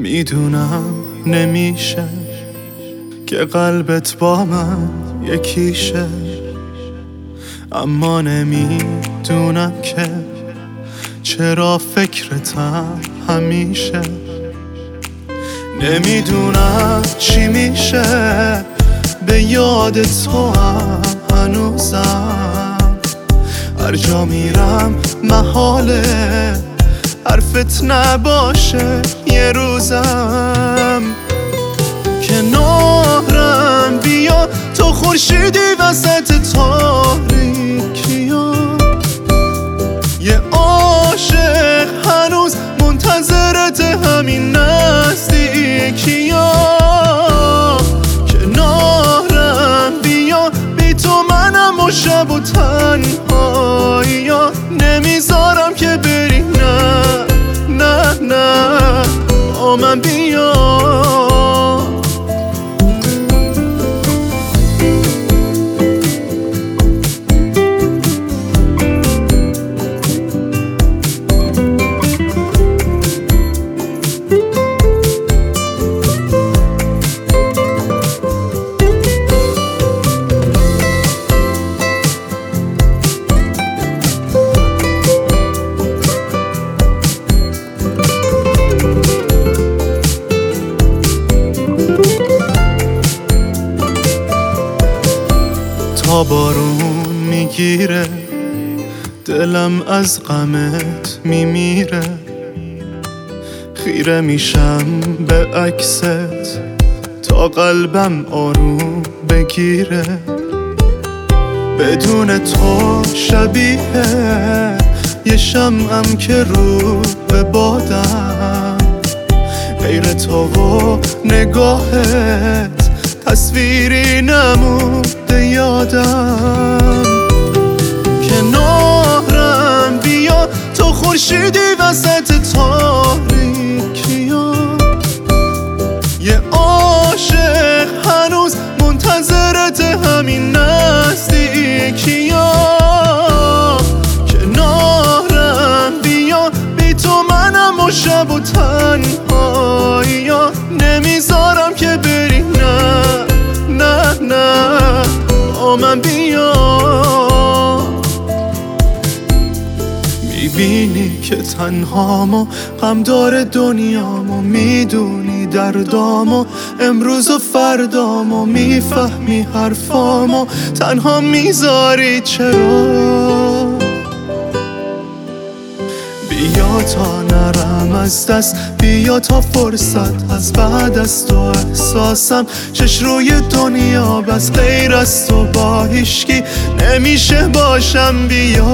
میدونم نمیشه که قلبت با من یکیشه، اما نمیدونم که چرا فکرتم همیشه. نمیدونم چی میشه به یاد تو هم هنوزم، هر جا میرم محاله حرفت نباشه یه روزم. کنارم بیا تو خورشیدی وسط تاریکیا، یه عاشق هنوز منتظرت همین نزدیکیا. کنارم بیا بی تو منم و شب و تنهاییا، نمیذارم که بری، نه نه نه با من بیا. تا بارون میگیره دلم از غمت میمیره، خیره میشم به عکست تا قلبم آروم بگیره. بدون تو شبیه یه شمعم که رو به بادم، غیر تو و نگاهت تصویری نمونده یادم. کنارم بیا تو خورشیدی وسط تاریکیا، یه عاشق هنوز منتظرت همین نزدیکیا. کنارم بیا بی تو منم و شب و تنهاییا، نمیذارم که بری، نه نه نه با من بیا. میبینی که تنهامو غم داره دنیامو، میدونی دردامو امروز و فردامو، میفهمی حرفامو تنها میذاری چرا. بیا تا نرم از دست، بیا تا فرصت از بعد از تو احساسم چش روی دنیا بس غیر از تو با هیچکی نمیشه باشم. بیا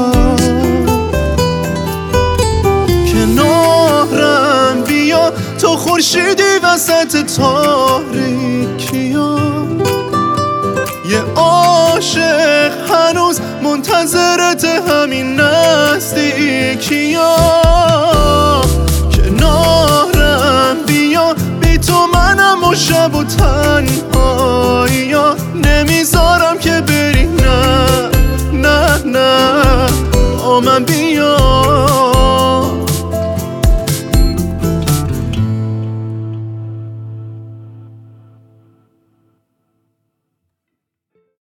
کنارم بیا تو خورشیدی وسط تاریکیا، یه عاشق هنوز منتظرت همین نزدیکیا. کنارم بیا بی تو منم و شب و تنهاییا، نمیذارم